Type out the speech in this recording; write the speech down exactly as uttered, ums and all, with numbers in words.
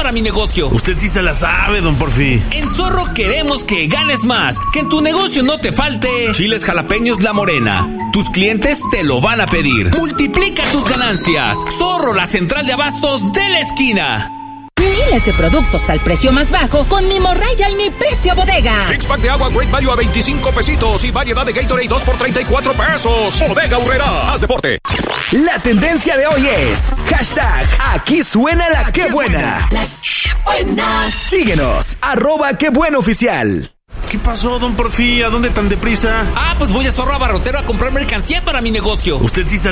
para mi negocio. Usted sí se la sabe, don Porfi. En Zorro queremos que ganes más, que en tu negocio no te falte chiles jalapeños La Morena. Tus clientes te lo van a pedir. Multiplica tus ganancias. Zorro, la central de abastos de la esquina. Miles de productos al precio más bajo con mi morraya y mi precio bodega. Six pack de agua Great Value a veinticinco pesitos y variedad de Gatorade dos por treinta y cuatro pesos. Bodega Aurrera, haz deporte. La tendencia de hoy es hashtag aquí suena la que buena. La que buena. Síguenos, arroba que buena oficial. ¿Qué pasó, don Porfi? ¿A dónde tan deprisa? Ah, pues voy a Zorro Abarrotero a comprar mercancía para mi negocio. Usted sí se